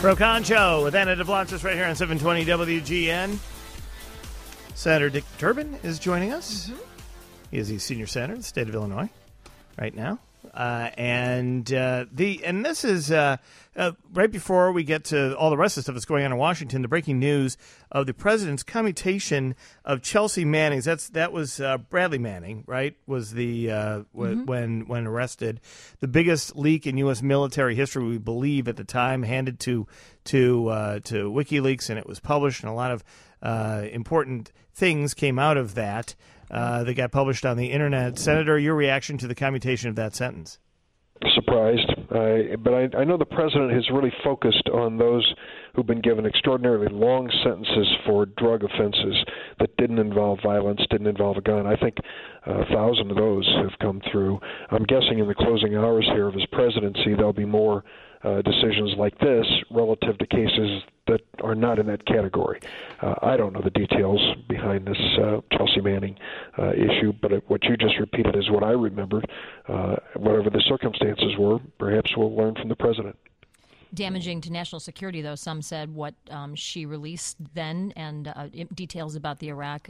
Ro Concho with Anna DeBlancis right here on 720 WGN. Senator Dick Durbin is joining us. Mm-hmm. He is the senior senator of the state of Illinois right now. This is right before we get to all the rest of the stuff that's going on in Washington. The breaking news of the president's commutation of Chelsea Manning. That was Bradley Manning, right? Was the when arrested, the biggest leak in U.S. military history, we believe, at the time, handed to WikiLeaks, and it was published, and a lot of important things came out of that. That got published on the internet. Senator, your reaction to the commutation of that sentence? Surprised, but I know the president has really focused on those who've been given extraordinarily long sentences for drug offenses that didn't involve violence, didn't involve a gun. I think 1,000 of those have come through. I'm guessing in the closing hours here of his presidency, there'll be more decisions like this relative to cases that are not in that category. I don't know the details behind this Chelsea Manning issue, but what you just repeated is what I remembered. Whatever the circumstances were, perhaps we'll learn from the president. Damaging to national security, though, some said what she released then, and details about the Iraq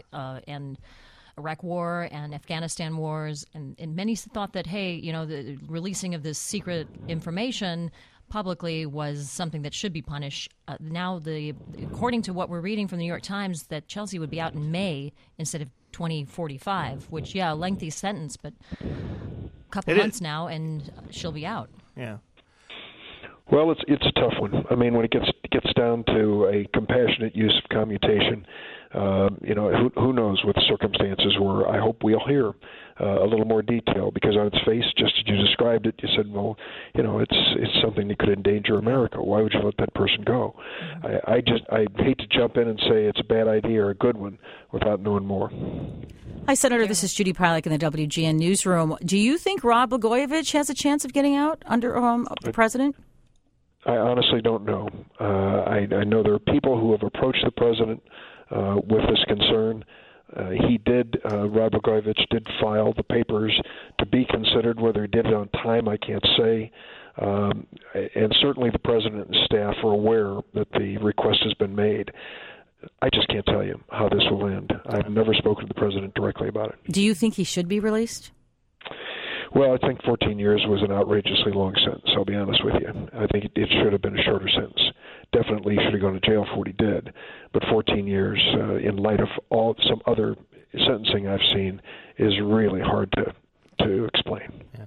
War and Afghanistan wars, and many thought that, hey, the releasing of this secret information publicly was something that should be punished. Now, according to what we're reading from the New York Times, that Chelsea would be out in May instead of 2045, which, a lengthy sentence, but a couple months now, and she'll be out. Yeah. Well, it's a tough one. I mean, when it gets down to a compassionate use of commutation, who knows what the circumstances were. I hope we'll hear a little more detail, because on its face, just as you described it, you said, well, it's something that could endanger America. Why would you let that person go? I hate to jump in and say it's a bad idea or a good one without knowing more. Hi, Senator. This is Judy Pielach in the WGN newsroom. Do you think Rod Blagojevich has a chance of getting out under the president? I honestly don't know. I know there are people who have approached the president with this concern. Rod Blagojevich did file the papers to be considered. Whether he did it on time, I can't say. And certainly the president and staff are aware that the request has been made. I just can't tell you how this will end. I've never spoken to the president directly about it. Do you think he should be released? Well, I think 14 years was an outrageously long sentence, I'll be honest with you. I think it should have been a shorter sentence. Definitely should have gone to jail for what he did. But 14 years, in light of some other sentencing I've seen, is really hard to explain. Yeah.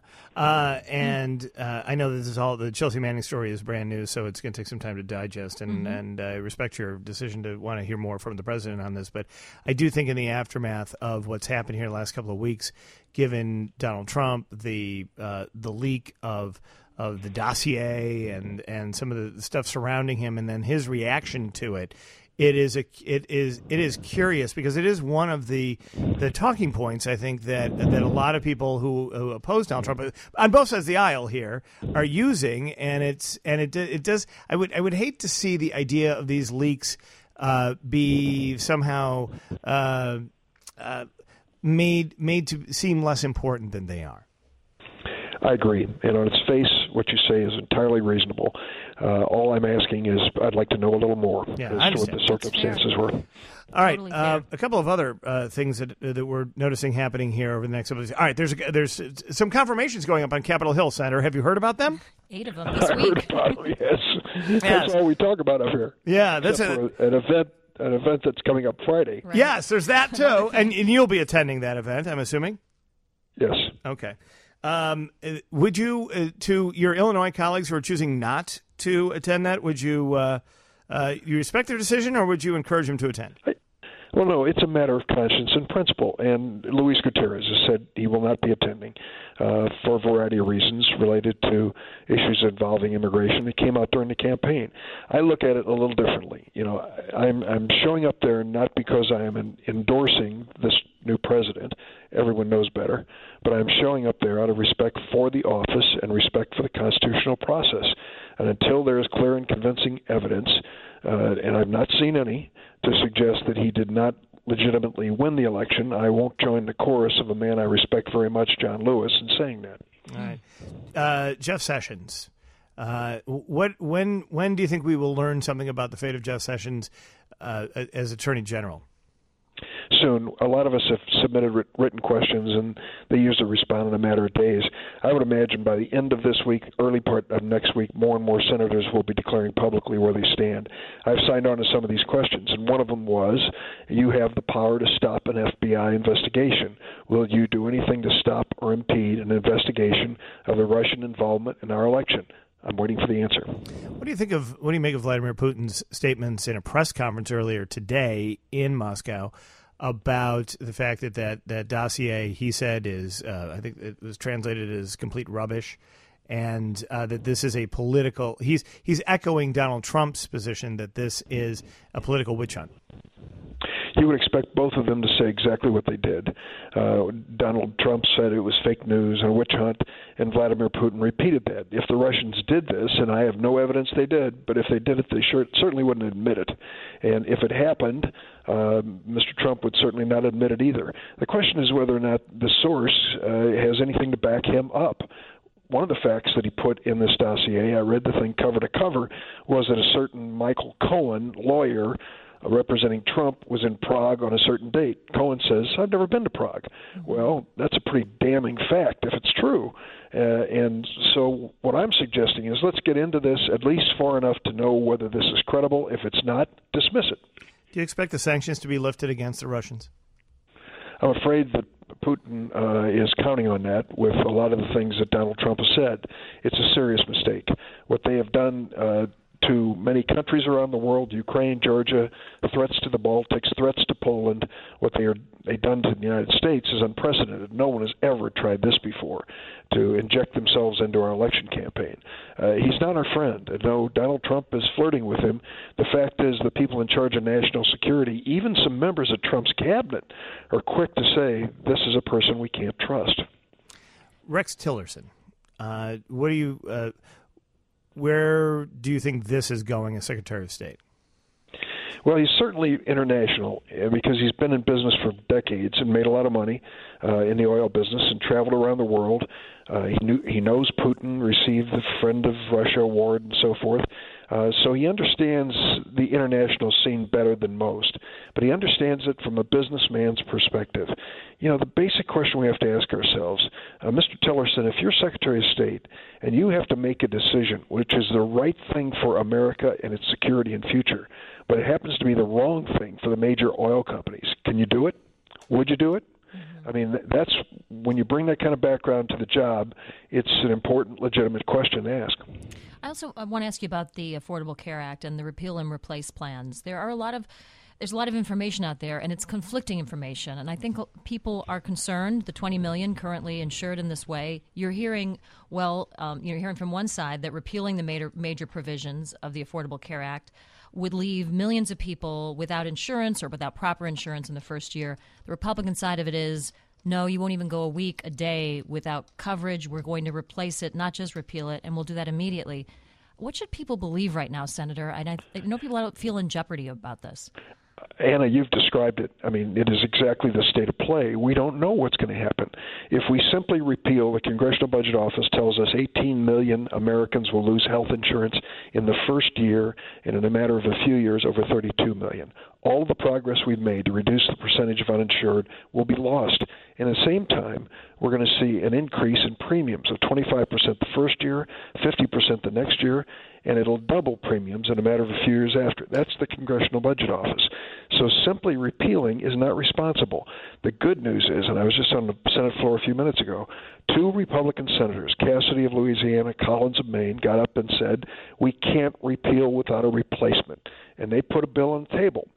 I know this is all, the Chelsea Manning story is brand new, so it's going to take some time to digest, and I respect your decision to want to hear more from the president on this, but I do think in the aftermath of what's happened here the last couple of weeks, given Donald Trump, the leak of the dossier and some of the stuff surrounding him, and then his reaction to it, it is curious, because it is one of the talking points, I think, that a lot of people who oppose Donald Trump on both sides of the aisle here are using, and it does. I would hate to see the idea of these leaks be somehow made to seem less important than they are. I agree. And on its face, what you say is entirely reasonable. All I'm asking is I'd like to know a little more as to what the circumstances were. All right. A couple of other things that we're noticing happening here over the next couple of days. All right. There's some confirmations going up on Capitol Hill, Senator. Have you heard about them? 8 of them this week. I heard about them, yes. That's all we talk about up here. Yeah. That's an event that's coming up Friday. Right. Yes, there's that too. and you'll be attending that event, I'm assuming? Yes. Okay. Would you, to your Illinois colleagues who are choosing not to attend that, would you respect their decision, or would you encourage them to attend? Well, no, it's a matter of conscience and principle. And Luis Gutierrez has said he will not be attending for a variety of reasons related to issues involving immigration. It came out during the campaign. I look at it a little differently. I'm showing up there not because I am endorsing this new president. Everyone knows better. But I'm showing up there out of respect for the office and respect for the constitutional process. And until there is clear and convincing evidence, and I've not seen any, to suggest that he did not legitimately win the election, I won't join the chorus of a man I respect very much, John Lewis, in saying that. All right. Jeff Sessions. When do you think we will learn something about the fate of Jeff Sessions as Attorney General? Soon. A lot of us have submitted written questions, and they usually respond in a matter of days. I would imagine by the end of this week, early part of next week, more and more senators will be declaring publicly where they stand. I've signed on to some of these questions, and one of them was, you have the power to stop an FBI investigation. Will you do anything to stop or impede an investigation of the Russian involvement in our election? I'm waiting for the answer. What do you make of Vladimir Putin's statements in a press conference earlier today in Moscow about the fact that dossier, he said, is I think it was translated as complete rubbish, and that this is a political. He's echoing Donald Trump's position that this is a political witch hunt. You would expect both of them to say exactly what they did. Donald Trump said it was fake news and a witch hunt, and Vladimir Putin repeated that. If the Russians did this, and I have no evidence they did, but if they did it, they certainly wouldn't admit it. And if it happened, Mr. Trump would certainly not admit it either. The question is whether or not the source has anything to back him up. One of the facts that he put in this dossier, I read the thing cover to cover, was that a certain Michael Cohen, lawyer, representing Trump, was in Prague on a certain date. Cohen says, I've never been to Prague. Well, that's a pretty damning fact if it's true. And so what I'm suggesting is let's get into this at least far enough to know whether this is credible. If it's not, dismiss it. Do you expect the sanctions to be lifted against the Russians? I'm afraid that Putin is counting on that with a lot of the things that Donald Trump has said. It's a serious mistake. What they have done to many countries around the world, Ukraine, Georgia, threats to the Baltics, threats to Poland, what they've done to the United States is unprecedented. No one has ever tried this before, to inject themselves into our election campaign. He's not our friend. And though Donald Trump is flirting with him, the fact is the people in charge of national security, even some members of Trump's cabinet, are quick to say, this is a person we can't trust. Rex Tillerson, where do you think this is going as Secretary of State? Well, he's certainly international because he's been in business for decades and made a lot of money in the oil business and traveled around the world. He knows Putin, received the Friend of Russia award and so forth. So he understands the international scene better than most, but he understands it from a businessman's perspective. You know, the basic question we have to ask ourselves, Mr. Tillerson, if you're Secretary of State and you have to make a decision which is the right thing for America and its security and future, but it happens to be the wrong thing for the major oil companies, can you do it? Would you do it? I mean, that's when you bring that kind of background to the job, it's an important, legitimate question to ask. I also want to ask you about the Affordable Care Act and the repeal and replace plans. There's a lot of information out there, and it's conflicting information. And I think people are concerned. The 20 million currently insured in this way. You're hearing, you're hearing from one side that repealing the major provisions of the Affordable Care Act would leave millions of people without insurance or without proper insurance in the first year. The Republican side of it is, no, you won't even go a week, a day without coverage. We're going to replace it, not just repeal it, and we'll do that immediately. What should people believe right now, Senator? And I know people don't feel in jeopardy about this. Anna, you've described it. I mean, it is exactly the state of play. We don't know what's going to happen. If we simply repeal, the Congressional Budget Office tells us 18 million Americans will lose health insurance in the first year, and in a matter of a few years, over 32 million. All the progress we've made to reduce the percentage of uninsured will be lost. And at the same time, we're going to see an increase in premiums of 25% the first year, 50% the next year, and it'll double premiums in a matter of a few years after. That's the Congressional Budget Office. So simply repealing is not responsible. The good news is, and I was just on the Senate floor a few minutes ago, 2 Republican senators, Cassidy of Louisiana, Collins of Maine, got up and said, we can't repeal without a replacement. And they put a bill on the table.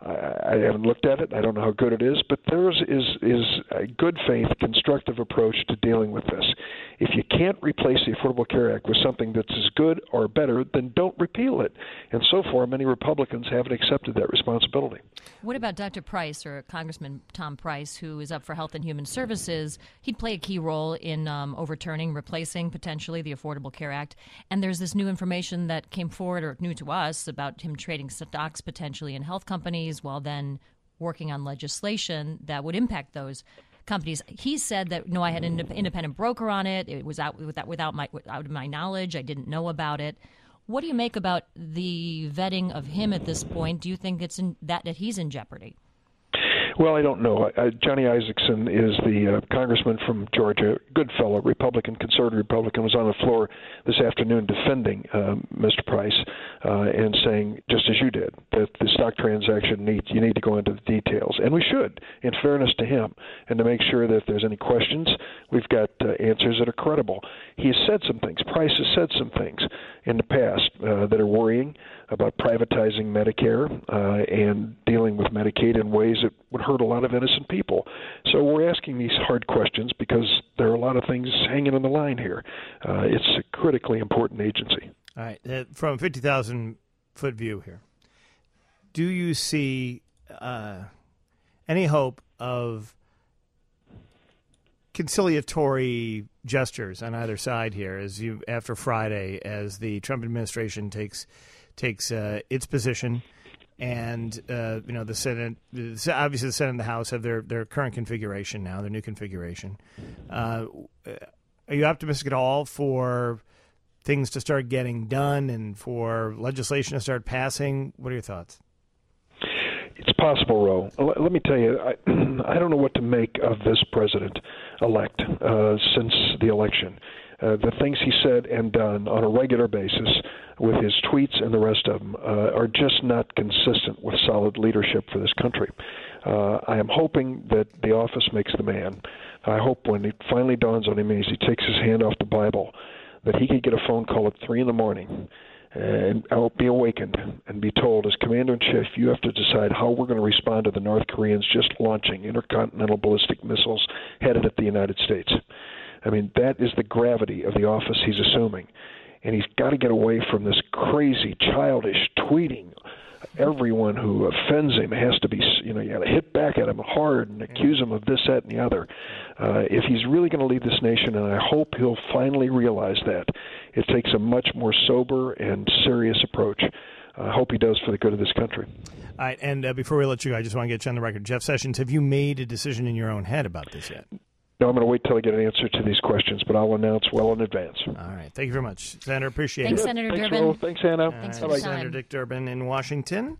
I haven't looked at it. I don't know how good it is, but theirs is a good faith, constructive approach to dealing with this. If you can't replace the Affordable Care Act with something that's as good or better, then don't repeal it. And so far, many Republicans haven't accepted that responsibility. What about Dr. Price, or Congressman Tom Price, who is up for Health and Human Services? He'd play a key role in overturning, replacing potentially the Affordable Care Act. And there's this new information that came forward, or new to us, about him trading stocks potentially in health companies while then working on legislation that would impact those companies. He said that, no, I had an independent broker on it. It was out without my knowledge. I didn't know about it. What do you make about the vetting of him at this point? Do you think it's that he's in jeopardy? Well, I don't know. Johnny Isakson is the congressman from Georgia, good fellow, Republican, conservative Republican, was on the floor this afternoon defending Mr. Price and saying, just as you did, that the stock transaction you need to go into the details. And we should, in fairness to him, and to make sure that if there's any questions, we've got answers that are credible. He has said some things. Price has said some things in the past that are worrying about privatizing Medicare and dealing with Medicaid in ways that would hurt a lot of innocent people. So we're asking these hard questions because there are a lot of things hanging on the line here. It's a critically important agency. All right. From a 50,000-foot view here, do you see any hope of conciliatory gestures on either side here after Friday, as the Trump administration takes its position, and the Senate, obviously the Senate and the House have their current configuration now, their new configuration. Are you optimistic at all for things to start getting done and for legislation to start passing? What are your thoughts? It's possible, Ro. Let me tell you, I don't know what to make of this president-elect since the election. The things he said and done on a regular basis with his tweets and the rest of them are just not consistent with solid leadership for this country. I am hoping that the office makes the man. I hope when it finally dawns on him as he takes his hand off the Bible that he could get a phone call at 3 a.m. and I'll be awakened and be told, as Commander-in-Chief, you have to decide how we're going to respond to the North Koreans just launching intercontinental ballistic missiles headed at the United States. I mean, that is the gravity of the office he's assuming. And he's got to get away from this crazy, childish tweeting. Everyone who offends him has to be, you got to hit back at him hard and accuse him of this, that, and the other. If he's really going to lead this nation, and I hope he'll finally realize that, it takes a much more sober and serious approach. I hope he does for the good of this country. All right, and before we let you go, I just want to get you on the record. Jeff Sessions, have you made a decision in your own head about this yet? No, I'm going to wait till I get an answer to these questions, but I'll announce well in advance. All right. Thank you very much, Senator. Appreciate Thanks, it. Senator Thanks, Durbin. Thanks, Anna. Thanks for the time. Senator Dick Durbin in Washington.